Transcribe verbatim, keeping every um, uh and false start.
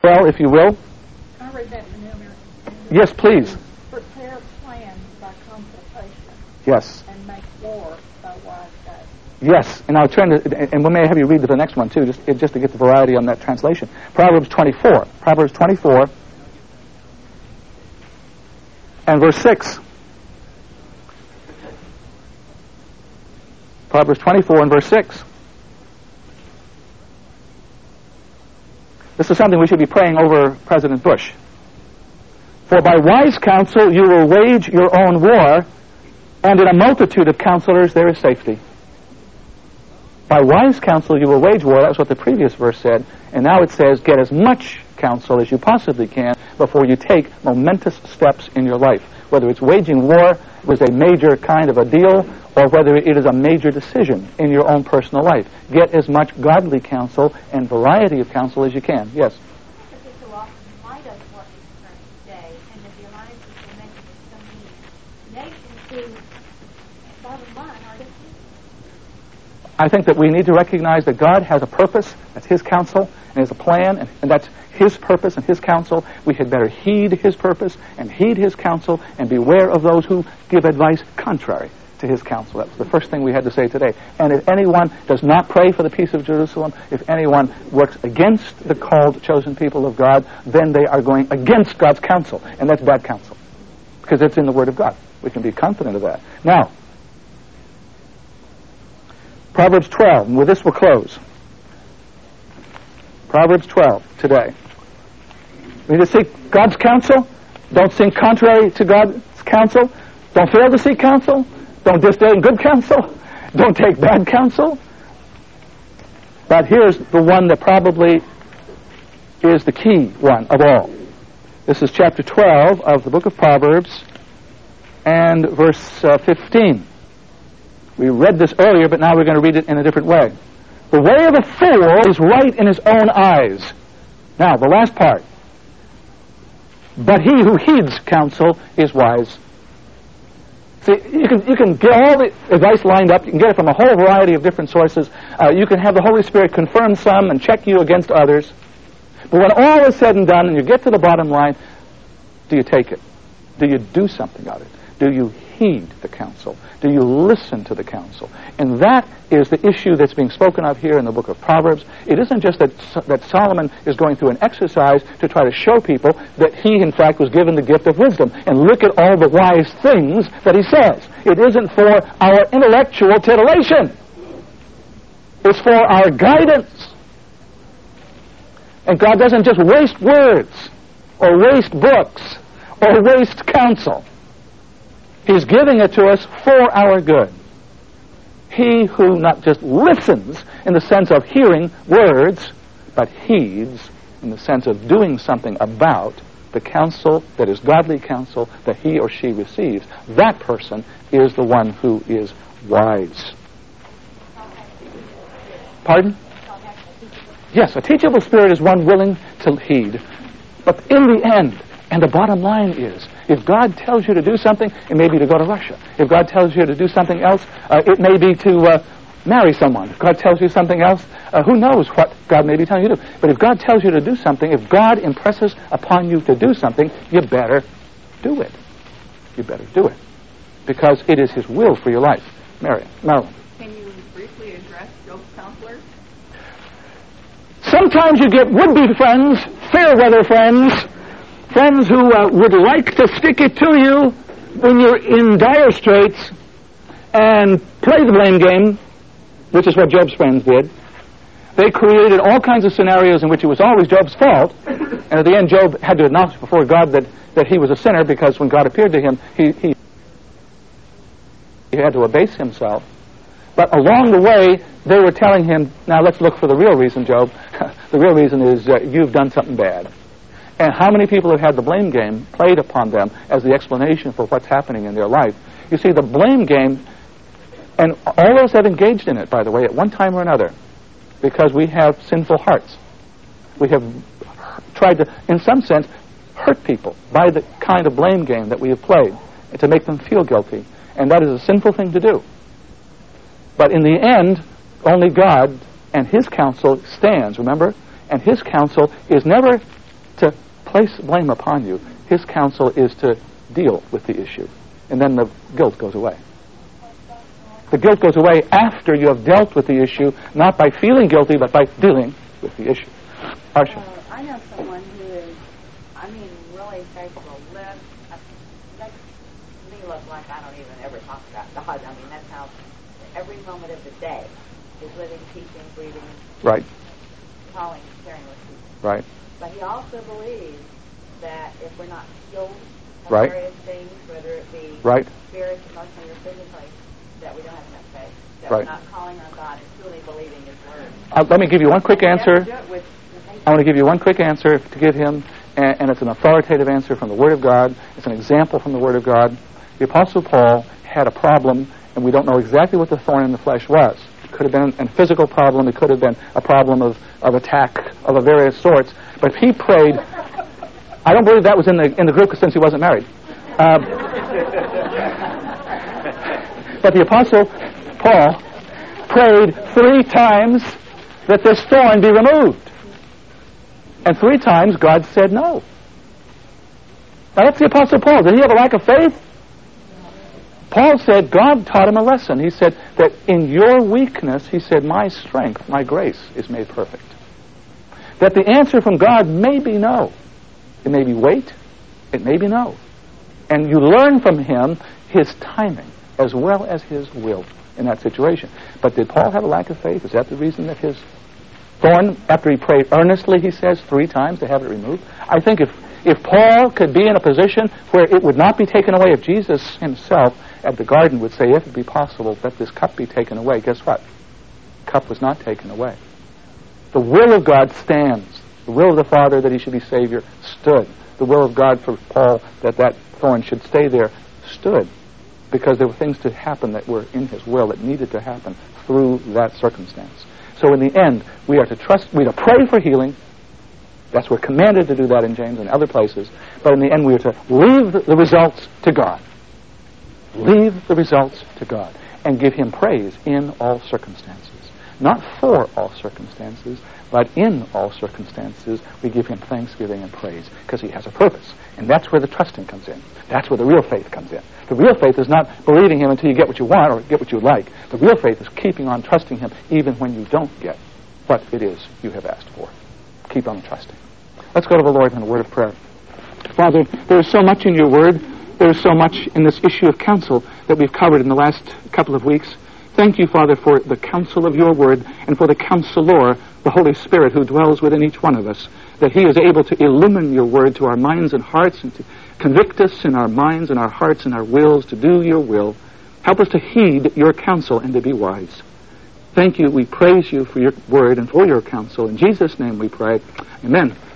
Well, if you will. I read that in the New American Standard. Yes, please. Prepare plans by consultation. Yes. And make war by wise guidance. Yes, and I'll turn to, and we may have you read the next one too, just just to get the variety on that translation. Proverbs twenty-four. Proverbs twenty-four and verse six. Proverbs twenty-four and verse six. This is something we should be praying over President Bush. For by wise counsel you will wage your own war, and in a multitude of counselors there is safety. By wise counsel you will wage war. That was what the previous verse said. And now it says, get as much counsel as you possibly can before you take momentous steps in your life. Whether it's waging war was a major kind of a deal, or whether it is a major decision in your own personal life. Get as much godly counsel and variety of counsel as you can. Yes? Because so often, why does what is occurring today, and that the alliances we're making with so many nations who, bottom line, are defeated? I think that we need to recognize that God has a purpose, that's His counsel, and His plan, and, and that's His purpose and His counsel. We had better heed His purpose and heed His counsel and beware of those who give advice contrary to His counsel. That's the first thing we had to say today. And if anyone does not pray for the peace of Jerusalem, if anyone works against the called, chosen people of God, then they are going against God's counsel, and that's bad counsel, because it's in the Word of God. We can be confident of that. Now, Proverbs twelve, and with this we'll close. Proverbs twelve today. We need to seek God's counsel. Don't think contrary to God's counsel. Don't fail to seek counsel. Don't disdain good counsel. Don't take bad counsel. But here's the one that probably is the key one of all. This is chapter twelve of the book of Proverbs and verse uh, fifteen. We read this earlier, but now we're going to read it in a different way. The way of a fool is right in his own eyes. Now, the last part. But he who heeds counsel is wise. See, you can you can get all the advice lined up. You can get it from a whole variety of different sources. Uh, you can have the Holy Spirit confirm some and check you against others. But when all is said and done and you get to the bottom line, do you take it? Do you do something about it? Do you heed the counsel? Do you listen to the counsel? And that is the issue that's being spoken of here in the book of Proverbs. It isn't just that that Solomon is going through an exercise to try to show people that he, in fact, was given the gift of wisdom. And look at all the wise things that he says. It isn't for our intellectual titillation. It's for our guidance. And God doesn't just waste words or waste books or waste counsel. He's giving it to us for our good. He who not just listens in the sense of hearing words, but heeds in the sense of doing something about the counsel that is godly counsel that he or she receives, that person is the one who is wise. Pardon? Yes, a teachable spirit is one willing to heed. But in the end, and the bottom line is, if God tells you to do something, it may be to go to Russia. If God tells you to do something else, uh, it may be to uh, marry someone. If God tells you something else, uh, who knows what God may be telling you to do. But if God tells you to do something, if God impresses upon you to do something, you better do it. You better do it. Because it is His will for your life. Mary, Marilyn. Can you briefly address Job's counselors? Sometimes you get would-be friends, fair-weather friends, friends who uh, would like to stick it to you when you're in dire straits and play the blame game, which is what Job's friends did. They created all kinds of scenarios in which it was always Job's fault, and at the end Job had to acknowledge before God that, that he was a sinner, because when God appeared to him, he, he, he had to abase himself. But along the way, they were telling him, now let's look for the real reason, Job. The real reason is uh, you've done something bad. And how many people have had the blame game played upon them as the explanation for what's happening in their life? You see, the blame game, and all those have engaged in it, by the way, at one time or another, because we have sinful hearts. We have tried to, in some sense, hurt people by the kind of blame game that we have played to make them feel guilty. And that is a sinful thing to do. But in the end, only God and His counsel stands, remember? And His counsel is never to place blame upon you. His counsel is to deal with the issue. And then the guilt goes away. The guilt goes away after you have dealt with the issue, not by feeling guilty, but by dealing with the issue. Arsha. Uh, I know someone who is, I mean, really faithful, lives, uh, makes me look like I don't even ever talk about God. I mean, that's how every moment of the day is living, teaching, breathing, Right. calling, sharing with people. Right. But he also believes that if we're not healed of Right. various things, whether it be Right. spiritually, emotionally, or physically, that we don't have enough faith, that Right. we're not calling on God and truly believing His Word. Uh, let me give you one quick answer. Do it with I want to give you one quick answer to give him, and, and it's an authoritative answer from the Word of God. It's an example from the Word of God. The Apostle Paul had a problem, and we don't know exactly what the thorn in the flesh was. It could have been a physical problem. It could have been a problem of, of attack of a various sorts. But he prayed. I don't believe that was in the in the group since he wasn't married. Um, but the Apostle Paul prayed three times that this thorn be removed. And three times God said no. Now that's the Apostle Paul. Did he have a lack of faith? Paul said God taught him a lesson. He said that in your weakness, he said, my strength, my grace is made perfect. That the answer from God may be no. It may be wait. It may be no. And you learn from him his timing as well as his will in that situation. But did Paul have a lack of faith? Is that the reason that his thorn, after he prayed earnestly, he says, three times to have it removed? I think if, if Paul could be in a position where it would not be taken away, if Jesus himself at the garden would say, if it be possible, let this cup be taken away, guess what? The cup was not taken away. The will of God stands. The will of the Father that he should be Savior stood. The will of God for Paul that that thorn should stay there stood, because there were things to happen that were in his will that needed to happen through that circumstance. So in the end, we are to trust, we are to pray for healing. That's we're commanded to do that in James and other places. But in the end, we are to leave the results to God. Leave the results to God and give him praise in all circumstances. Not for all circumstances, but in all circumstances, we give him thanksgiving and praise because he has a purpose. And that's where the trusting comes in. That's where the real faith comes in. The real faith is not believing him until you get what you want or get what you like. The real faith is keeping on trusting him even when you don't get what it is you have asked for. Keep on trusting. Let's go to the Lord in a word of prayer. Father, there is so much in your word. There is so much in this issue of counsel that we've covered in the last couple of weeks. Thank you, Father, for the counsel of your word and for the counselor, the Holy Spirit, who dwells within each one of us, that he is able to illumine your word to our minds and hearts and to convict us in our minds and our hearts and our wills to do your will. Help us to heed your counsel and to be wise. Thank you. We praise you for your word and for your counsel. In Jesus' name we pray. Amen.